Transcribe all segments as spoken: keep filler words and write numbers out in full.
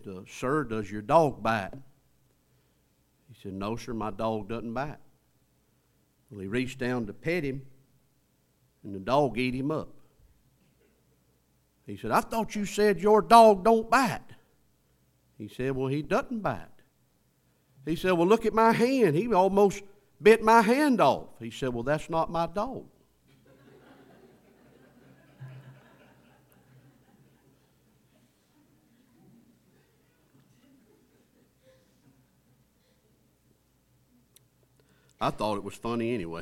uh, "Sir, does your dog bite?" He said, "No, sir, my dog doesn't bite." Well, he reached down to pet him, and the dog ate him up. He said, "I thought you said your dog don't bite." He said, "Well, he doesn't bite." He said, "Well, look at my hand. He almost bit my hand off." He said, "Well, that's not my dog." I thought it was funny anyway.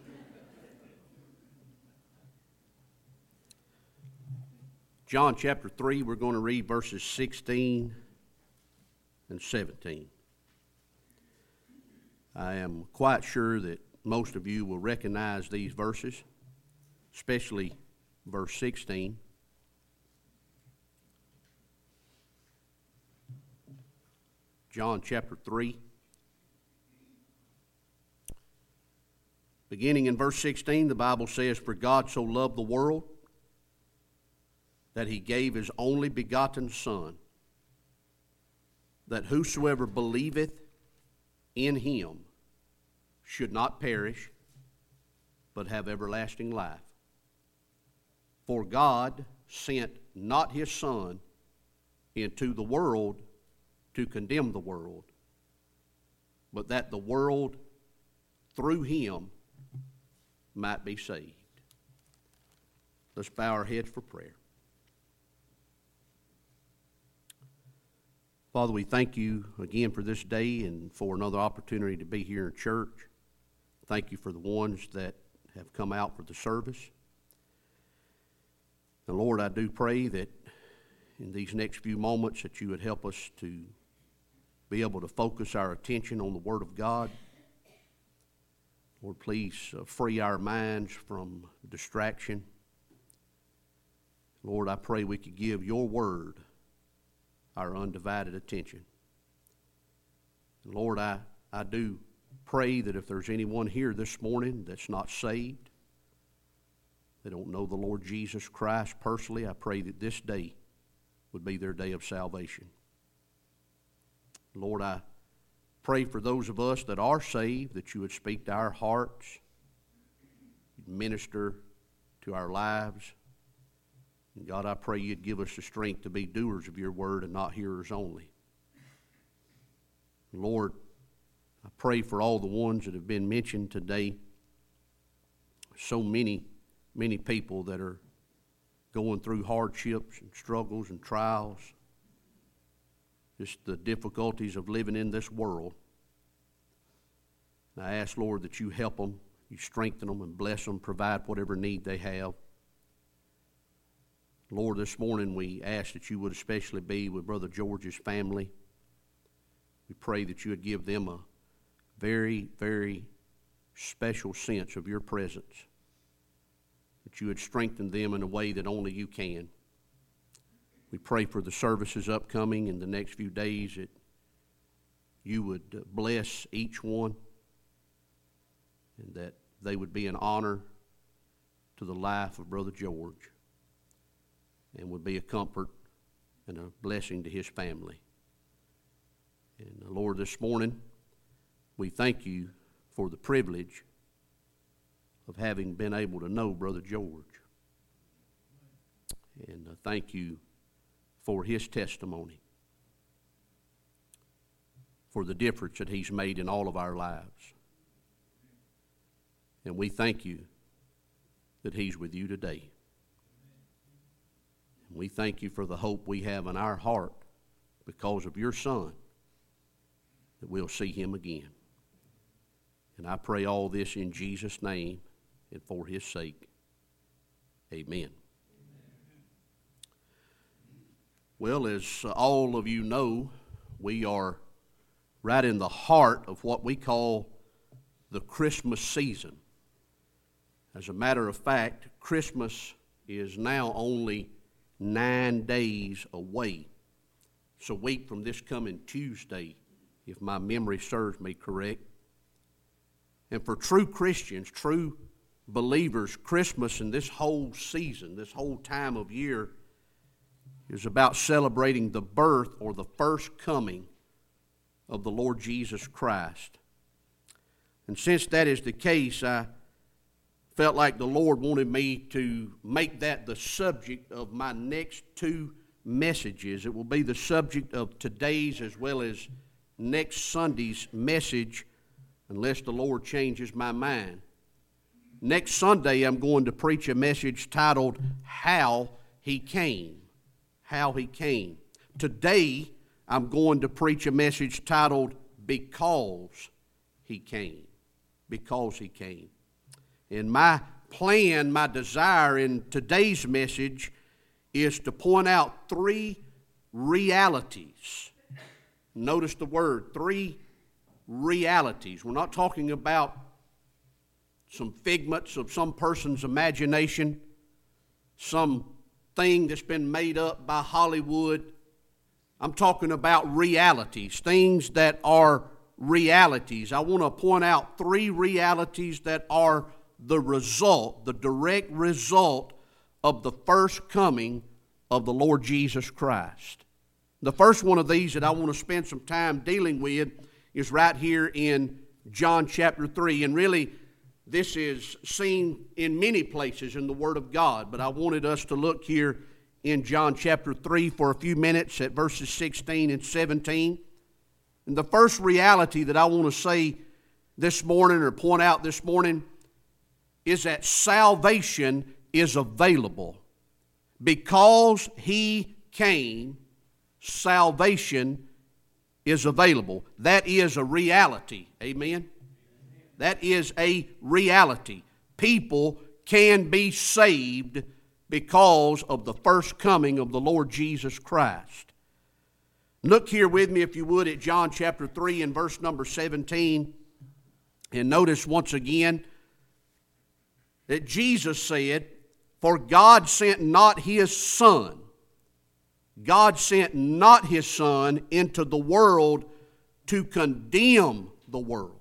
John chapter three, we're going to read verses sixteen and seventeen. I am quite sure that most of you will recognize these verses, especially verse sixteen. John chapter three. Beginning in verse sixteen, the Bible says, "For God so loved the world that he gave his only begotten Son, that whosoever believeth in him should not perish, but have everlasting life. For God sent not his Son into the world to condemn the world, but that the world through him might be saved." Let's bow our heads for prayer. Father, we thank you again for this day and for another opportunity to be here in church. Thank you for the ones that have come out for the service. And Lord, I do pray that in these next few moments that you would help us to be able to focus our attention on the Word of God. Lord, please uh, free our minds from distraction. Lord, I pray we could give your Word our undivided attention. And Lord, I, I do pray that if there's anyone here this morning that's not saved, they don't know the Lord Jesus Christ personally, I pray that this day would be their day of salvation. Lord, I pray for those of us that are saved that you would speak to our hearts, minister to our lives. And God, I pray you'd give us the strength to be doers of your word and not hearers only. Lord, I pray for all the ones that have been mentioned today. So many, many people that are going through hardships and struggles and trials. Just the difficulties of living in this world. And I ask, Lord, that you help them, you strengthen them and bless them, provide whatever need they have. Lord, this morning we ask that you would especially be with Brother George's family. We pray that you would give them a very, very special sense of your presence, that you would strengthen them in a way that only you can. We pray for the services upcoming in the next few days, that you would bless each one and that they would be an honor to the life of Brother George and would be a comfort and a blessing to his family. And uh, Lord, this morning we thank you for the privilege of having been able to know Brother George. And uh, thank you for his testimony, for the difference that he's made in all of our lives. And we thank you that he's with you today. And we thank you for the hope we have in our heart because of your Son, that we'll see him again. And I pray all this in Jesus' name and for his sake. Amen. Well, as all of you know, we are right in the heart of what we call the Christmas season. As a matter of fact, Christmas is now only nine days away. It's a week from this coming Tuesday, if my memory serves me correct. And for true Christians, true believers, Christmas and this whole season, this whole time of year, is about celebrating the birth or the first coming of the Lord Jesus Christ. And since that is the case, I felt like the Lord wanted me to make that the subject of my next two messages. It will be the subject of today's as well as next Sunday's message, unless the Lord changes my mind. Next Sunday, I'm going to preach a message titled, How He Came. How He Came. Today, I'm going to preach a message titled, Because He Came. Because He came. And my plan, my desire in today's message is to point out three realities. Notice the word, three realities. We're not talking about some figments of some person's imagination, some thing that's been made up by Hollywood. I'm talking about realities, things that are realities. I want to point out three realities that are the result, the direct result of the first coming of the Lord Jesus Christ. The first one of these that I want to spend some time dealing with is right here in John chapter three. And really, this is seen in many places in the Word of God, but I wanted us to look here in John chapter three for a few minutes at verses sixteen and seventeen. And the first reality that I want to say this morning or point out this morning is that salvation is available. Because He came, salvation is available. That is a reality. Amen? That is a reality. People can be saved because of the first coming of the Lord Jesus Christ. Look here with me, if you would, at John chapter three and verse number seventeen. And notice once again that Jesus said, For God sent not His Son. God sent not His Son into the world to condemn the world.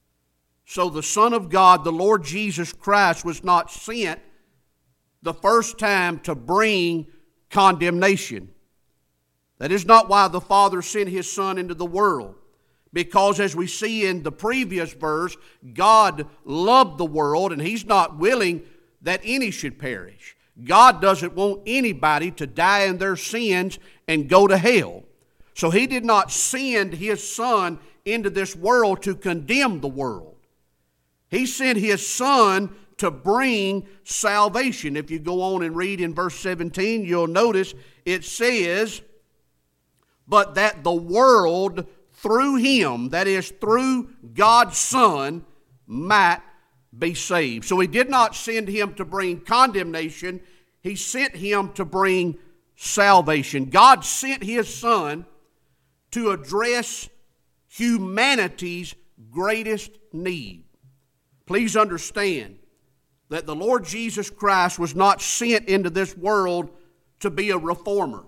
So the Son of God, the Lord Jesus Christ, was not sent the first time to bring condemnation. That is not why the Father sent His Son into the world. Because as we see in the previous verse, God loved the world and He's not willing that any should perish. God doesn't want anybody to die in their sins and go to hell. So He did not send His Son into this world to condemn the world. He sent His Son to bring salvation. If you go on and read in verse seventeen, you'll notice it says, But that the world through Him, that is through God's Son, might be saved. So He did not send Him to bring condemnation. He sent Him to bring salvation. God sent His Son to address humanity's greatest need. Please understand that the Lord Jesus Christ was not sent into this world to be a reformer.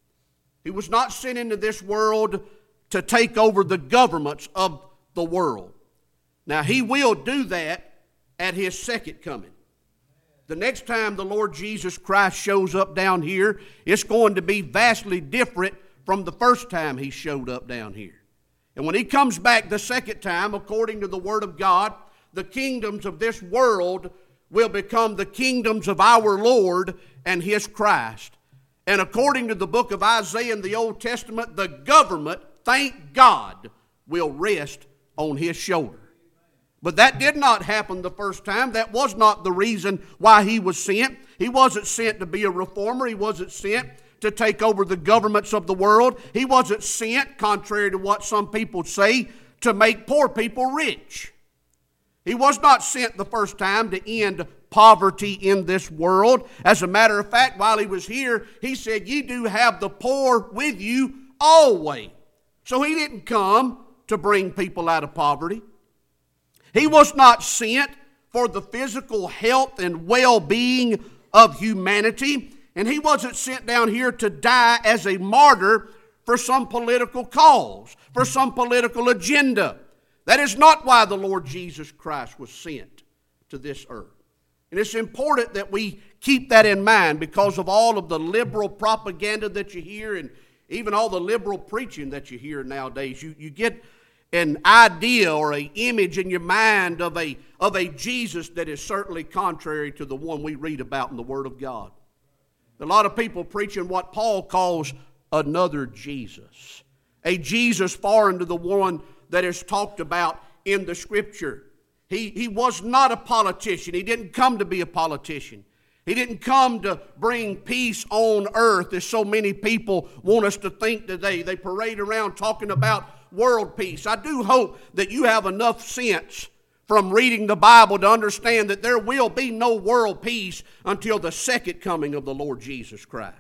He was not sent into this world to take over the governments of the world. Now, He will do that at His second coming. The next time the Lord Jesus Christ shows up down here, it's going to be vastly different from the first time He showed up down here. And when He comes back the second time, according to the Word of God, the kingdoms of this world will become the kingdoms of our Lord and His Christ. And according to the book of Isaiah in the Old Testament, the government, thank God, will rest on His shoulder. But that did not happen the first time. That was not the reason why He was sent. He wasn't sent to be a reformer. He wasn't sent to take over the governments of the world. He wasn't sent, contrary to what some people say, to make poor people rich. He was not sent the first time to end poverty in this world. As a matter of fact, while He was here, He said, "Ye do have the poor with you always." So He didn't come to bring people out of poverty. He was not sent for the physical health and well-being of humanity. And He wasn't sent down here to die as a martyr for some political cause, for some political agenda. That is not why the Lord Jesus Christ was sent to this earth. And it's important that we keep that in mind because of all of the liberal propaganda that you hear and even all the liberal preaching that you hear nowadays. You, you get an idea or an image in your mind of a, of a Jesus that is certainly contrary to the one we read about in the Word of God. A lot of people preaching what Paul calls another Jesus. A Jesus foreign to the one that is talked about in the Scripture. He, he was not a politician. He didn't come to be a politician. He didn't come to bring peace on earth as so many people want us to think today. They parade around talking about world peace. I do hope that you have enough sense from reading the Bible to understand that there will be no world peace until the second coming of the Lord Jesus Christ.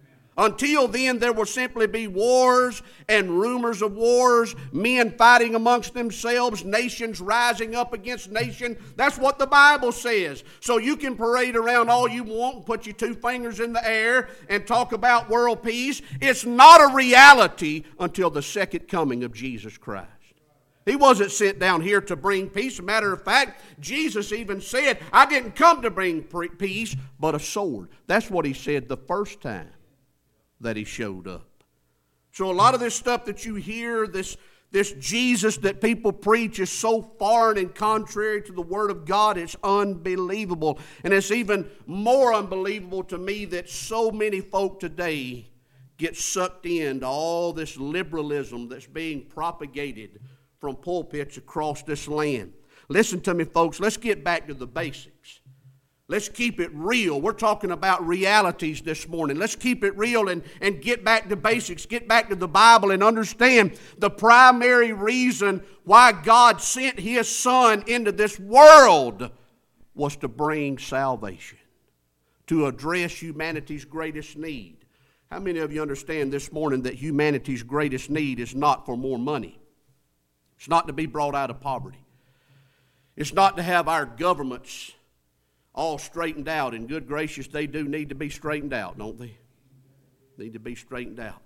Until then, there will simply be wars and rumors of wars, men fighting amongst themselves, nations rising up against nation. That's what the Bible says. So you can parade around all you want and put your two fingers in the air and talk about world peace. It's not a reality until the second coming of Jesus Christ. He wasn't sent down here to bring peace. As a matter of fact, Jesus even said, I didn't come to bring peace, but a sword. That's what he said the first time that he showed up. So a lot of this stuff that you hear, this, this Jesus that people preach is so foreign and contrary to the Word of God, it's unbelievable. And it's even more unbelievable to me that so many folk today get sucked into all this liberalism that's being propagated from pulpits across this land. Listen to me, folks. Let's get back to the basics. Let's keep it real. We're talking about realities this morning. Let's keep it real and, and get back to basics. Get back to the Bible and understand the primary reason why God sent His Son into this world was to bring salvation, to address humanity's greatest need. How many of you understand this morning that humanity's greatest need is not for more money? It's not to be brought out of poverty. It's not to have our governments all straightened out. And good gracious, they do need to be straightened out, don't they? Need to be straightened out.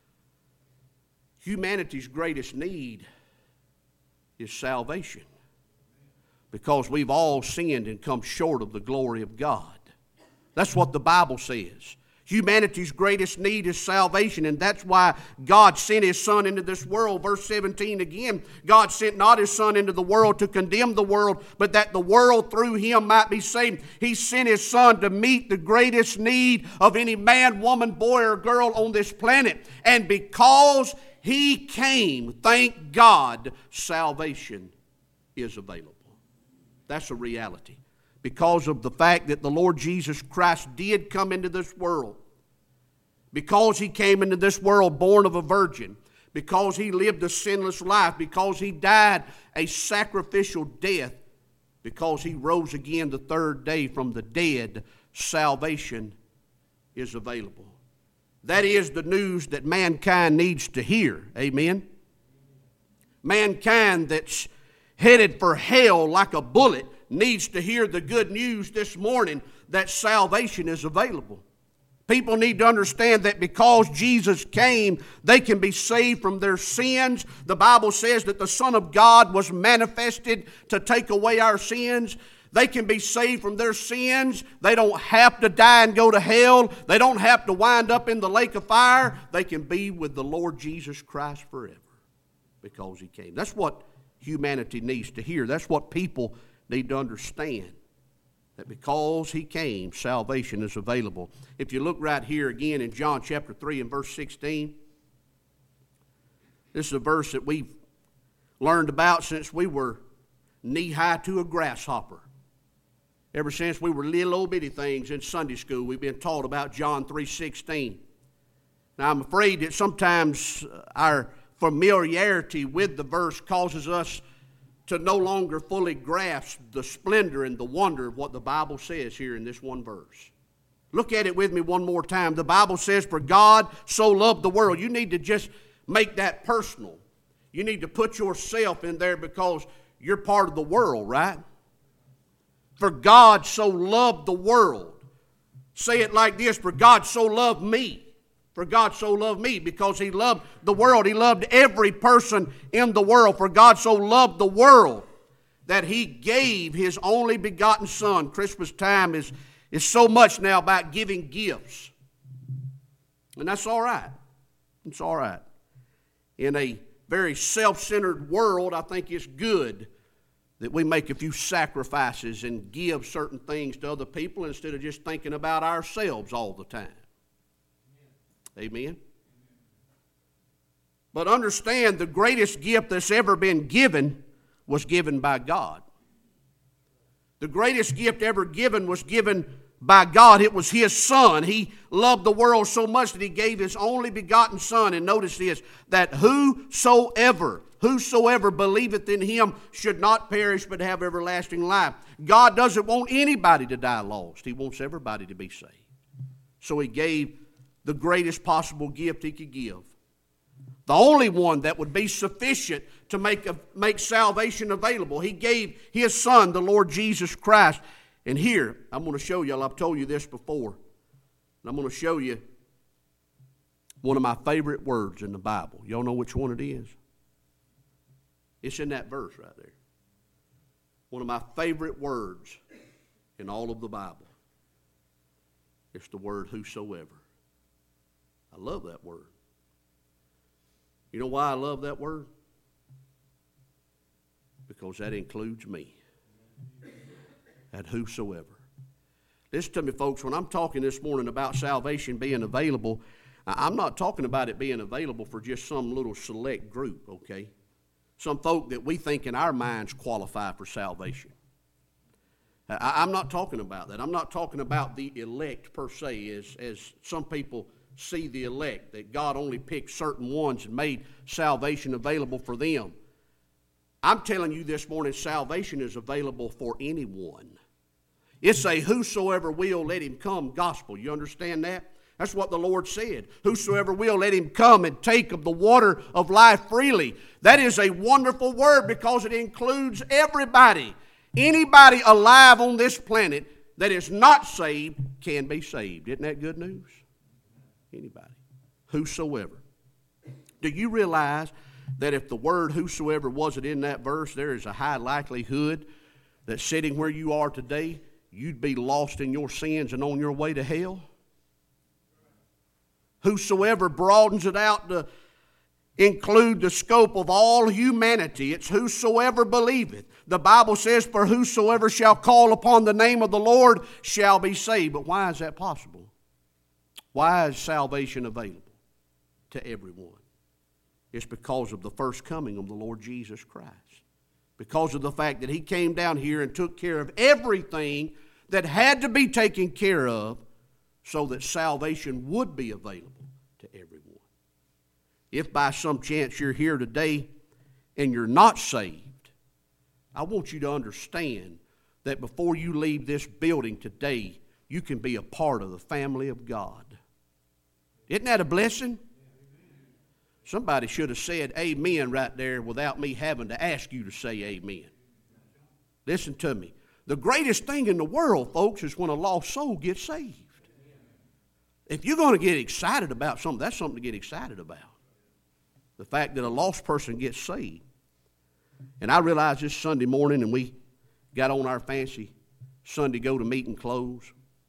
Humanity's greatest need is salvation, because we've all sinned and come short of the glory of God. That's what the Bible says. Humanity's greatest need is salvation, and that's why God sent His Son into this world. Verse seventeen again, God sent not His Son into the world to condemn the world, but that the world through Him might be saved. He sent His Son to meet the greatest need of any man, woman, boy, or girl on this planet. And because He came, thank God, salvation is available. That's a reality. Because of the fact that the Lord Jesus Christ did come into this world, because He came into this world born of a virgin, because He lived a sinless life, because He died a sacrificial death, because He rose again the third day from the dead, salvation is available. That is the news that mankind needs to hear. Amen? Mankind that's headed for hell like a bullet needs to hear the good news this morning that salvation is available. People need to understand that because Jesus came, they can be saved from their sins. The Bible says that the Son of God was manifested to take away our sins. They can be saved from their sins. They don't have to die and go to hell. They don't have to wind up in the lake of fire. They can be with the Lord Jesus Christ forever because He came. That's what humanity needs to hear. That's what people need to understand, that because He came, salvation is available. If you look right here again in John chapter three and verse sixteen, this is a verse that we've learned about since we were knee-high to a grasshopper. Ever since we were little old bitty things in Sunday school, we've been taught about John three sixteen. Now, I'm afraid that sometimes our familiarity with the verse causes us to no longer fully grasp the splendor and the wonder of what the Bible says here in this one verse. Look at it with me one more time. The Bible says, for God so loved the world. You need to just make that personal. You need to put yourself in there because you're part of the world, right? For God so loved the world. Say it like this, for God so loved me. For God so loved me, because He loved the world. He loved every person in the world. For God so loved the world that He gave His only begotten Son. Christmas time is, is so much now about giving gifts. And that's all right. It's all right. In a very self-centered world, I think it's good that we make a few sacrifices and give certain things to other people instead of just thinking about ourselves all the time. Amen? But understand, the greatest gift that's ever been given was given by God. The greatest gift ever given was given by God. It was His Son. He loved the world so much that He gave His only begotten Son. And notice this, that whosoever, whosoever believeth in Him should not perish but have everlasting life. God doesn't want anybody to die lost. He wants everybody to be saved. So He gave the greatest possible gift He could give. The only one that would be sufficient to make, a, make salvation available. He gave His Son, the Lord Jesus Christ. And here, I'm going to show you, I've told you this before, and I'm going to show you one of my favorite words in the Bible. Y'all know which one it is? It's in that verse right there. One of my favorite words in all of the Bible. It's the word whosoever. I love that word. You know why I love that word? Because that includes me. That whosoever. Listen to me, folks. When I'm talking this morning about salvation being available, I'm not talking about it being available for just some little select group, okay? Some folk that we think in our minds qualify for salvation. I'm not talking about that. I'm not talking about the elect per se, as, as some people see the elect, that God only picked certain ones and made salvation available for them. I'm telling you this morning, salvation is available for anyone. It's a whosoever will, let him come gospel. You understand that? That's what the Lord said. Whosoever will, let him come and take of the water of life freely. That is a wonderful word because it includes everybody. Anybody alive on this planet that is not saved can be saved. Isn't that good news? Anybody. Whosoever. Do you realize that if the word whosoever wasn't in that verse, there is a high likelihood that sitting where you are today, you'd be lost in your sins and on your way to hell? Whosoever broadens it out to include the scope of all humanity. It's whosoever believeth. The Bible says, for whosoever shall call upon the name of the Lord shall be saved. But why is that possible? Why is salvation available to everyone? It's because of the first coming of the Lord Jesus Christ. Because of the fact that He came down here and took care of everything that had to be taken care of so that salvation would be available to everyone. If by some chance you're here today and you're not saved, I want you to understand that before you leave this building today, you can be a part of the family of God. Isn't that a blessing? Somebody should have said amen right there without me having to ask you to say amen. Listen to me. The greatest thing in the world, folks, is when a lost soul gets saved. If you're going to get excited about something, that's something to get excited about. The fact that a lost person gets saved. And I realized this Sunday morning, and we got on our fancy Sunday go-to-meeting clothes.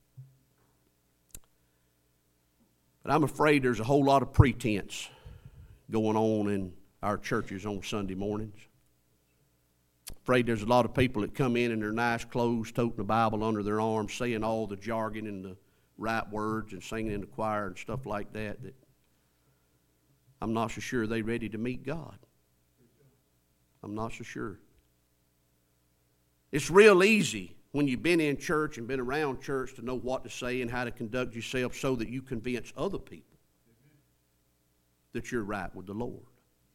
But I'm afraid there's a whole lot of pretense going on in our churches on Sunday mornings. Afraid there's a lot of people that come in in their nice clothes, toting the Bible under their arm, saying all the jargon and the right words and singing in the choir and stuff like that, that I'm not so sure they're ready to meet God. I'm not so sure. It's real easy when you've been in church and been around church to know what to say and how to conduct yourself so that you convince other people that you're right with the Lord.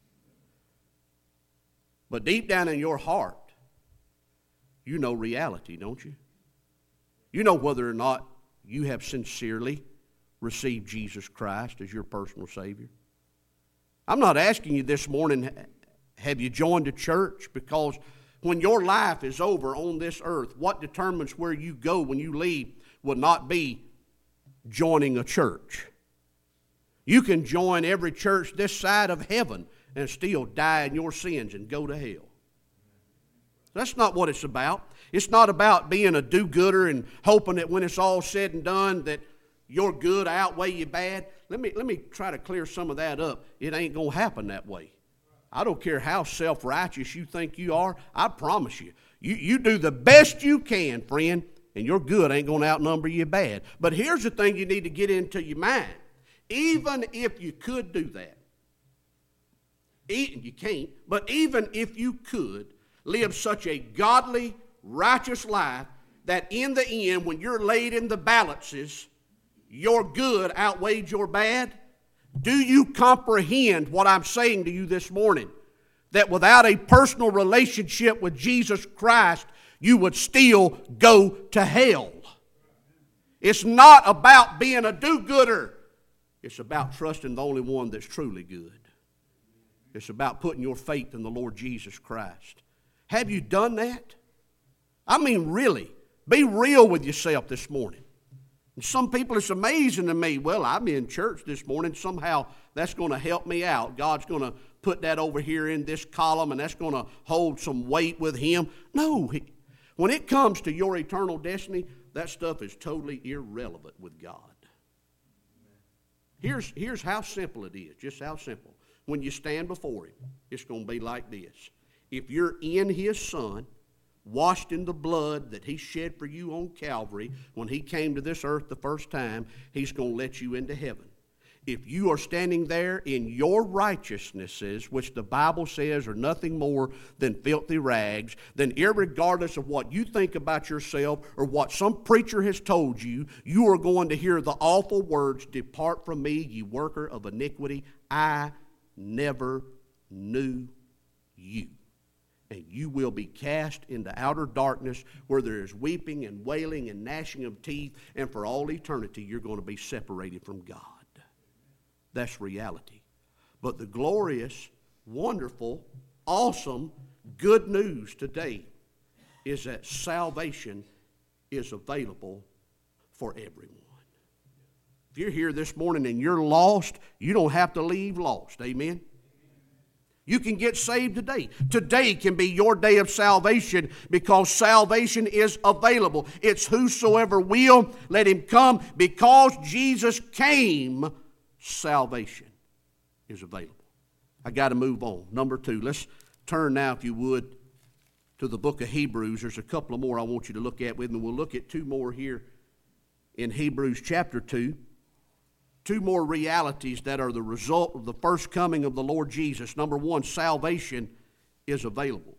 But deep down in your heart, you know reality, don't you? You know whether or not you have sincerely received Jesus Christ as your personal Savior. I'm not asking you this morning, have you joined a church? Because when your life is over on this earth, what determines where you go when you leave will not be joining a church. You can join every church this side of heaven and still die in your sins and go to hell. That's not what it's about. It's not about being a do-gooder and hoping that when it's all said and done that your good outweigh your bad. Let me, let me try to clear some of that up. It ain't going to happen that way. I don't care how self-righteous you think you are. I promise you, you, you do the best you can, friend, and your good ain't going to outnumber your bad. But here's the thing you need to get into your mind. Even if you could do that, you can't, but even if you could live such a godly, righteous life that in the end, when you're laid in the balances, your good outweighed your bad, do you comprehend what I'm saying to you this morning? That without a personal relationship with Jesus Christ, you would still go to hell. It's not about being a do-gooder. It's about trusting the only one that's truly good. It's about putting your faith in the Lord Jesus Christ. Have you done that? I mean, really, be real with yourself this morning. And some people, it's amazing to me, well, I'm in church this morning, somehow that's going to help me out. God's going to put that over here in this column, and that's going to hold some weight with Him. No, when it comes to your eternal destiny, that stuff is totally irrelevant with God. Here's, here's how simple it is, just how simple. When you stand before Him, it's going to be like this. If you're in His Son, washed in the blood that He shed for you on Calvary when He came to this earth the first time, He's going to let you into heaven. If you are standing there in your righteousnesses, which the Bible says are nothing more than filthy rags, then irregardless of what you think about yourself or what some preacher has told you, you are going to hear the awful words, "Depart from me, ye worker of iniquity. I never knew you." And you will be cast into outer darkness where there is weeping and wailing and gnashing of teeth, and for all eternity you're going to be separated from God. That's reality. But the glorious, wonderful, awesome, good news today is that salvation is available for everyone. If you're here this morning and you're lost, you don't have to leave lost. Amen? You can get saved today. Today can be your day of salvation because salvation is available. It's whosoever will, let him come. Because Jesus came, salvation is available. I got to move on. Number two, let's turn now, if you would, to the book of Hebrews. There's a couple of more I want you to look at with me. We'll look at two more here in Hebrews chapter two. Two more realities that are the result of the first coming of the Lord Jesus. Number one, salvation is available.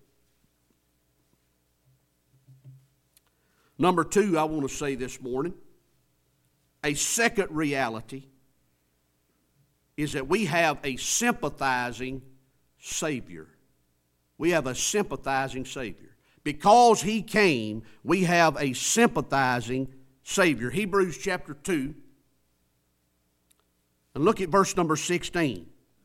Number two, I want to say this morning, a second reality is that we have a sympathizing Savior. We have a sympathizing Savior. Because He came, we have a sympathizing Savior. Hebrews chapter two. And look at verse number sixteen.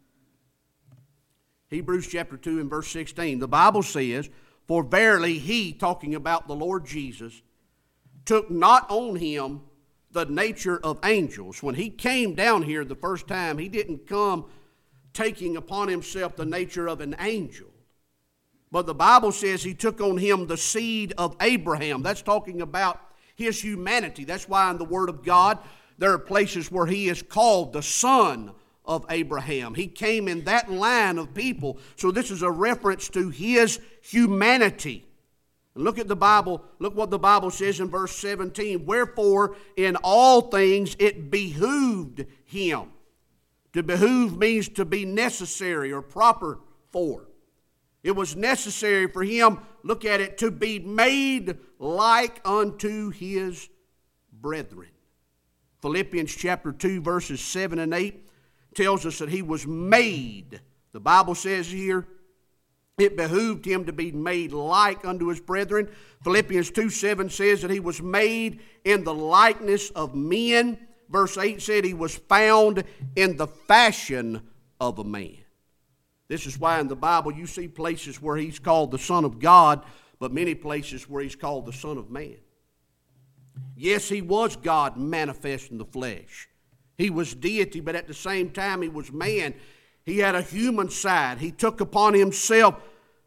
Hebrews chapter two and verse sixteen. The Bible says, "For verily He," talking about the Lord Jesus, "took not on Him the nature of angels." When He came down here the first time, He didn't come taking upon Himself the nature of an angel. But the Bible says He took on Him the seed of Abraham. That's talking about His humanity. That's why in the Word of God, there are places where He is called the son of Abraham. He came in that line of people. So this is a reference to His humanity. Look at the Bible. Look what the Bible says in verse seventeen. "Wherefore in all things it behooved Him." To behoove means to be necessary or proper for. It was necessary for Him, look at it, to be made like unto His brethren. Philippians chapter two, verses seven and eight tells us that He was made. The Bible says here, it behooved Him to be made like unto His brethren. Philippians two seven says that He was made in the likeness of men. Verse eight said He was found in the fashion of a man. This is why in the Bible you see places where He's called the Son of God, but many places where He's called the Son of Man. Yes, He was God manifest in the flesh. He was deity, but at the same time He was man. He had a human side. He took upon Himself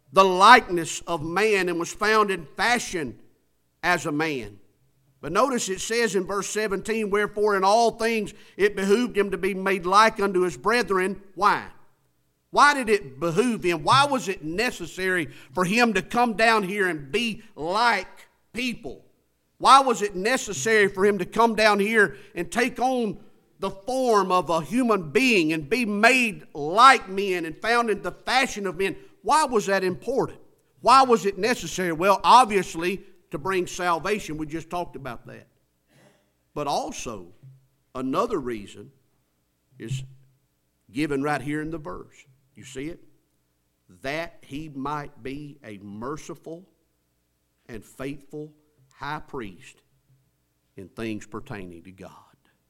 the likeness of man and was found in fashion as a man. But notice it says in verse seventeen, wherefore in all things it behooved him to be made like unto his brethren. Why? Why did it behoove him? Why was it necessary for him to come down here and be like people? Why was it necessary for him to come down here and take on the form of a human being and be made like men and found in the fashion of men? Why was that important? Why was it necessary? Well, obviously, to bring salvation. We just talked about that. But also, another reason is given right here in the verse. You see it? That he might be a merciful and faithful high priest in things pertaining to God.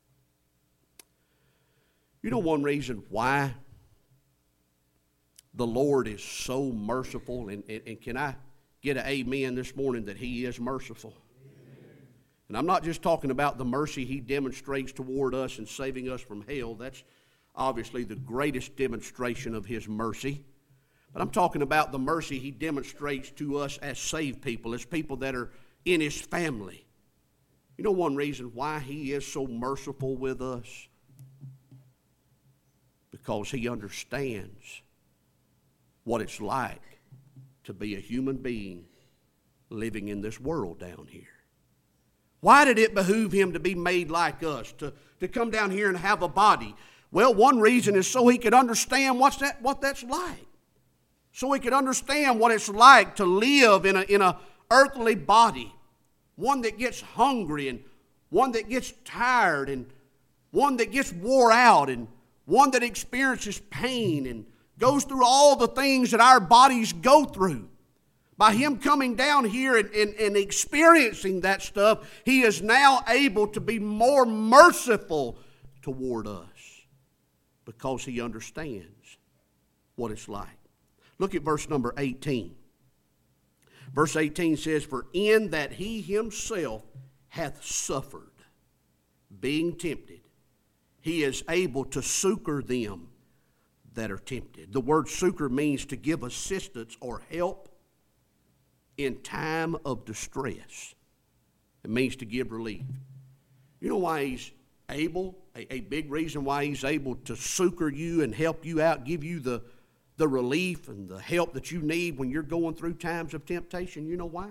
You know one reason why the Lord is so merciful, and, and, and can I get an amen this morning that he is merciful? Amen. And I'm not just talking about the mercy he demonstrates toward us in saving us from hell. That's obviously the greatest demonstration of his mercy. But I'm talking about the mercy he demonstrates to us as saved people, as people that are in his family. You know one reason why he is so merciful with us? Because he understands what it's like to be a human being living in this world down here. Why did it behoove him to be made like us, to, to come down here and have a body? Well, one reason is so he could understand what's that, what that's like. So he could understand what it's like to live in a, in a earthly body, one that gets hungry and one that gets tired and one that gets wore out and one that experiences pain and goes through all the things that our bodies go through. By him coming down here and, and, and experiencing that stuff, he is now able to be more merciful toward us because he understands what it's like. Look at verse number eighteen. Verse eighteen says, for in that he himself hath suffered, being tempted, he is able to succor them that are tempted. The word succor means to give assistance or help in time of distress. It means to give relief. You know why he's able, a, a big reason why he's able to succor you and help you out, give you the, the relief and the help that you need when you're going through times of temptation? You know why?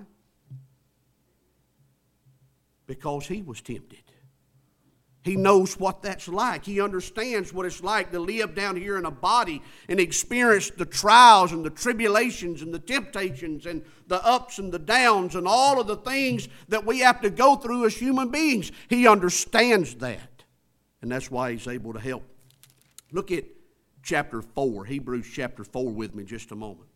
Because he was tempted. He knows what that's like. He understands what it's like to live down here in a body and experience the trials and the tribulations and the temptations and the ups and the downs and all of the things that we have to go through as human beings. He understands that. And that's why he's able to help. Look at chapter four, Hebrews chapter four with me just a moment.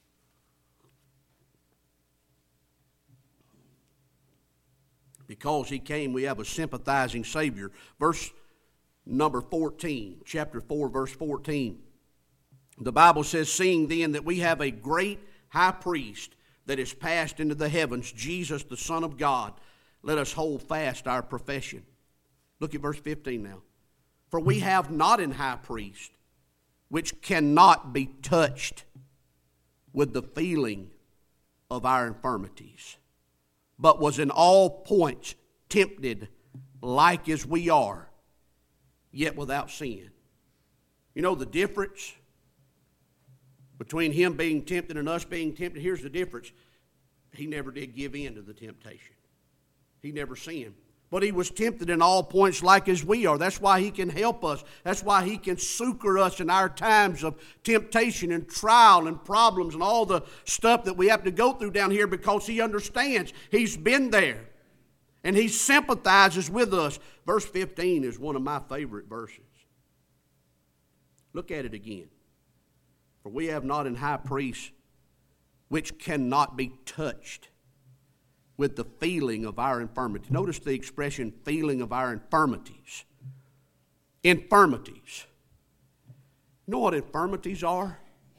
Because he came, we have a sympathizing Savior. Verse number fourteen, chapter four, verse fourteen. The Bible says, seeing then that we have a great high priest that is passed into the heavens, Jesus the Son of God, let us hold fast our profession. Look at verse fifteen now. For we have not an high priest which cannot be touched with the feeling of our infirmities, but was in all points tempted like as we are, yet without sin. You know the difference between him being tempted and us being tempted? Here's the difference. He never did give in to the temptation. He never sinned. But he was tempted in all points like as we are. That's why he can help us. That's why he can succor us in our times of temptation and trial and problems and all the stuff that we have to go through down here, because he understands. He's been there. And he sympathizes with us. Verse fifteen is one of my favorite verses. Look at it again. For we have not an high priest which cannot be touched with the feeling of our infirmities. Notice the expression, feeling of our infirmities. Infirmities. You know what infirmities are?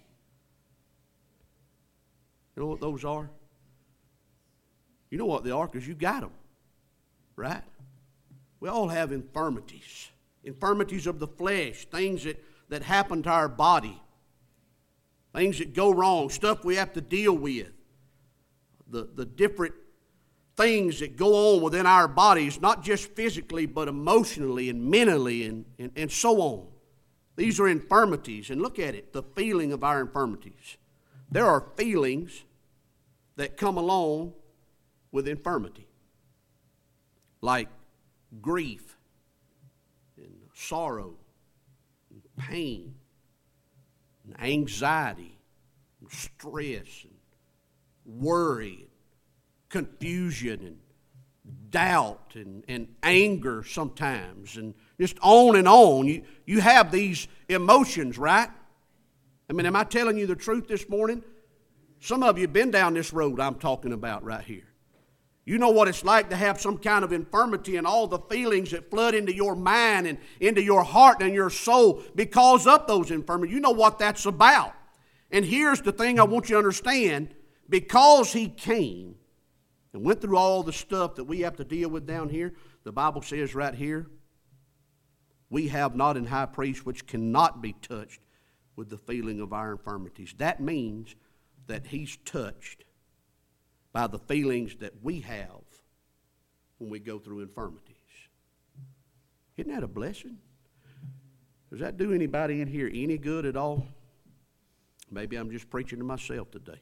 You know what those are? You know what they are because you got them, right? We all have infirmities. Infirmities of the flesh, things that, that happen to our body. things that go wrong, stuff we have to deal with, the, the different things that go on within our bodies, not just physically, but emotionally and mentally and, and, and so on. These are infirmities. And look at it, the feeling of our infirmities. There are feelings that come along with infirmity, like grief and sorrow and pain and anxiety and stress and worry and confusion and doubt and, and anger sometimes, and just on and on. You, you have these emotions, right? I mean, am I telling you the truth this morning? Some of you have been down this road I'm talking about right here. You know what it's like to have some kind of infirmity and all the feelings that flood into your mind and into your heart and your soul because of those infirmities. You know what that's about. And here's the thing I want you to understand. Because he came and went through all the stuff that we have to deal with down here, the Bible says right here, we have not an high priest which cannot be touched with the feeling of our infirmities. That means that he's touched by the feelings that we have when we go through infirmities. Isn't that a blessing? Does that do anybody in here any good at all? Maybe I'm just preaching to myself today.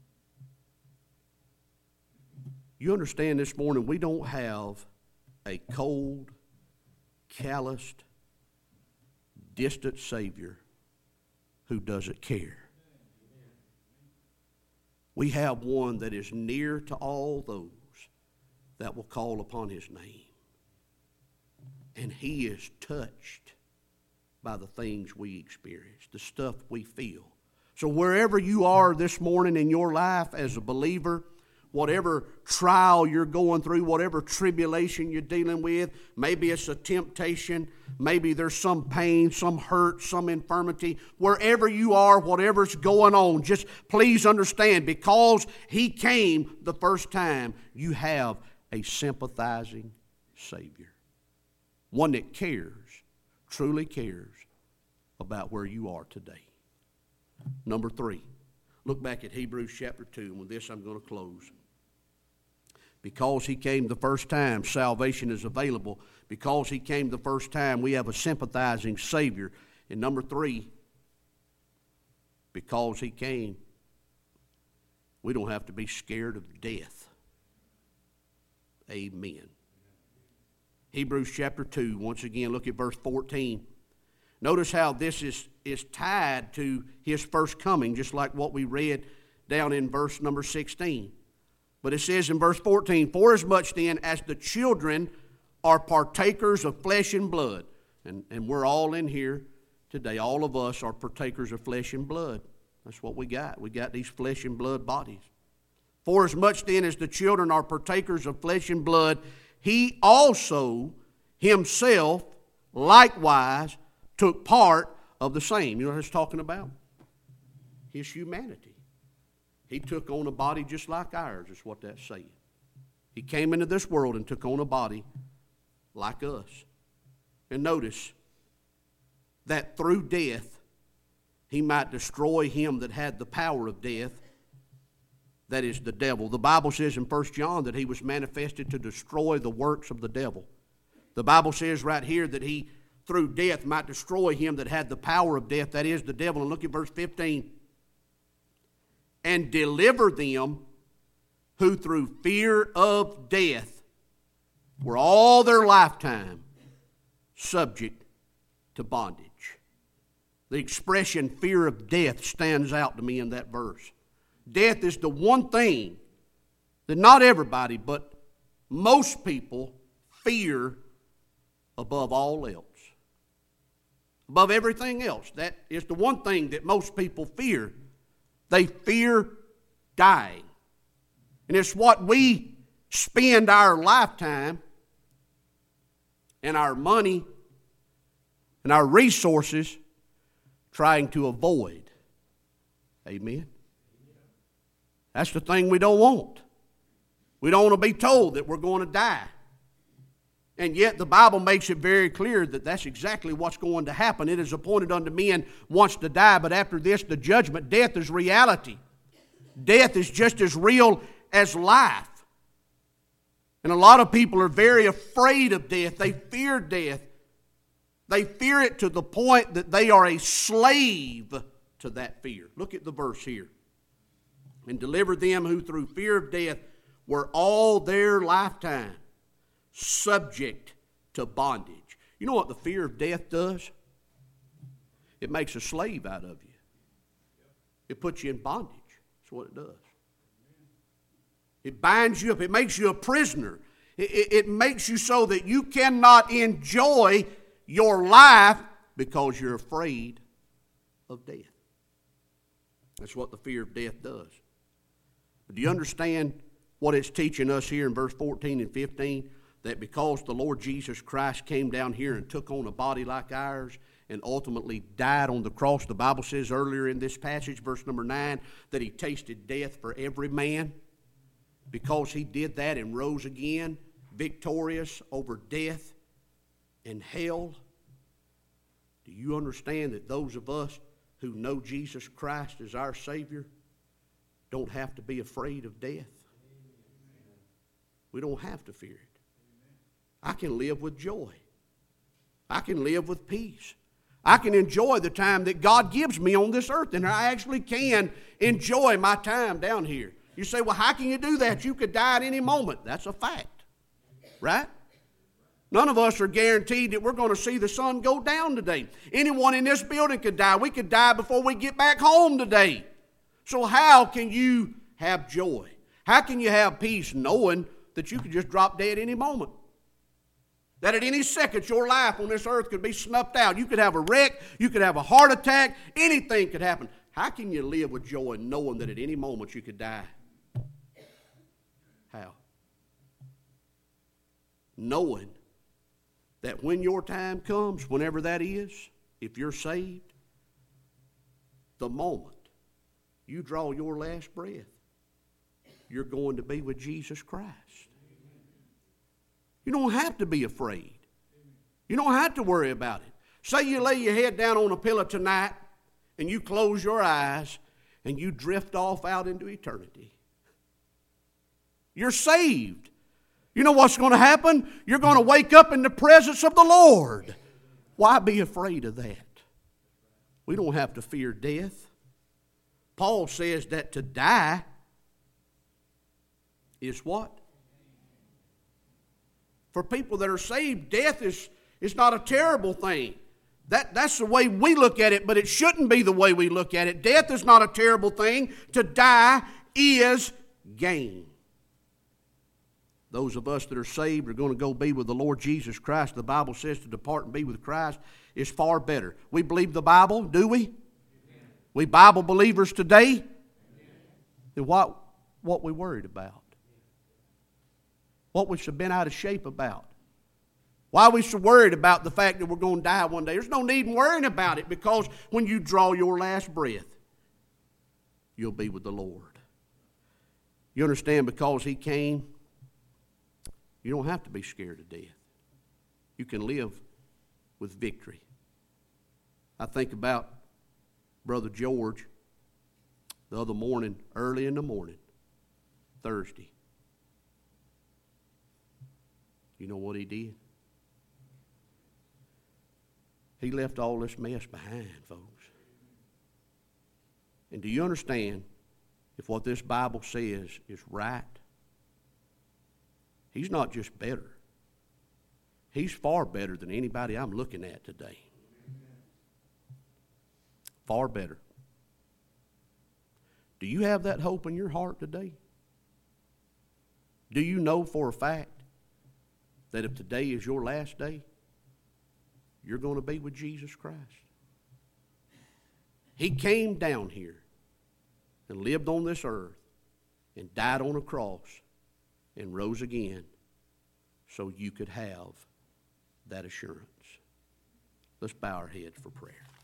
You understand this morning, we don't have a cold, calloused, distant Savior who doesn't care. We have one that is near to all those that will call upon his name. And he is touched by the things we experience, the stuff we feel. So wherever you are this morning in your life as a believer, whatever trial you're going through, whatever tribulation you're dealing with, maybe it's a temptation, maybe there's some pain, some hurt, some infirmity, wherever you are, whatever's going on, just please understand, because he came the first time, you have a sympathizing Savior. One that cares, truly cares about where you are today. Number three, look back at Hebrews chapter two, and with this I'm going to close. Because he came the first time, salvation is available. Because he came the first time, we have a sympathizing Savior. And number three, because he came, we don't have to be scared of death. Amen. Hebrews chapter two, once again, look at verse fourteen. Notice how this is, is tied to his first coming, just like what we read down in verse number sixteen. But it says in verse fourteen, "Forasmuch then as the children are partakers of flesh and blood," and, and we're all in here today, all of us are partakers of flesh and blood. That's what we got. We got these flesh and blood bodies. "Forasmuch then as the children are partakers of flesh and blood, he also himself likewise took part of the same." You know what it's talking about? His humanity. He took on a body just like ours, is what that's saying. He came into this world and took on a body like us. And notice that through death, he might destroy him that had the power of death, that is the devil. The Bible says in First John that he was manifested to destroy the works of the devil. The Bible says right here that he, through death, might destroy him that had the power of death, that is the devil. And look at verse fifteen. "And deliver them who through fear of death were all their lifetime subject to bondage." The expression fear of death stands out to me in that verse. Death is the one thing that not everybody, but most people fear above all else. Above everything else. That is the one thing that most people fear. They fear dying. And it's what we spend our lifetime and our money and our resources trying to avoid. Amen? That's the thing we don't want. We don't want to be told that we're going to die. And yet the Bible makes it very clear that that's exactly what's going to happen. It is appointed unto men once to die, but after this the judgment. Death is reality. Death is just as real as life. And a lot of people are very afraid of death. They fear death. They fear it to the point that they are a slave to that fear. Look at the verse here. And deliver them who through fear of death were all their lifetime subject to bondage. You know what the fear of death does? It makes a slave out of you. It puts you in bondage. That's what it does. It binds you up. It makes you a prisoner. It, it, it makes you so that you cannot enjoy your life because you're afraid of death. That's what the fear of death does. But do you understand what it's teaching us here in verse fourteen and fifteen? That because the Lord Jesus Christ came down here and took on a body like ours and ultimately died on the cross, the Bible says earlier in this passage, verse number nine, that he tasted death for every man. Because he did that and rose again, victorious over death and hell. Do you understand that those of us who know Jesus Christ as our Savior don't have to be afraid of death? We don't have to fear it. I can live with joy. I can live with peace. I can enjoy the time that God gives me on this earth, and I actually can enjoy my time down here. You say, well, how can you do that? You could die at any moment. That's a fact, right? None of us are guaranteed that we're going to see the sun go down today. Anyone in this building could die. We could die before we get back home today. So how can you have joy? How can you have peace knowing that you could just drop dead any moment? That at any second your life on this earth could be snuffed out. You could have a wreck. You could have a heart attack. Anything could happen. How can you live with joy knowing that at any moment you could die? How? Knowing that when your time comes, whenever that is, if you're saved, the moment you draw your last breath, you're going to be with Jesus Christ. You don't have to be afraid. You don't have to worry about it. Say you lay your head down on a pillow tonight and you close your eyes and you drift off out into eternity. You're saved. You know what's going to happen? You're going to wake up in the presence of the Lord. Why be afraid of that? We don't have to fear death. Paul says that to die is what? For people that are saved, death is, is not a terrible thing. That, that's the way we look at it, but it shouldn't be the way we look at it. Death is not a terrible thing. To die is gain. Those of us that are saved are going to go be with the Lord Jesus Christ. The Bible says to depart and be with Christ is far better. We believe the Bible, do we? Amen. We Bible believers today? Amen. Then what, what we worried about? What we should have been out of shape about? Why are we so worried about the fact that we're going to die one day? There's no need in worrying about it, because when you draw your last breath, you'll be with the Lord. You understand, because He came, you don't have to be scared of death. You can live with victory. I think about Brother George the other morning, early in the morning, Thursday. You know what he did? He left all this mess behind, folks. And do you understand, if what this Bible says is right, he's not just better. He's far better than anybody I'm looking at today. Far better. Do you have that hope in your heart today? Do you know for a fact that if today is your last day, you're going to be with Jesus Christ? He came down here and lived on this earth and died on a cross and rose again so you could have that assurance. Let's bow our heads for prayer.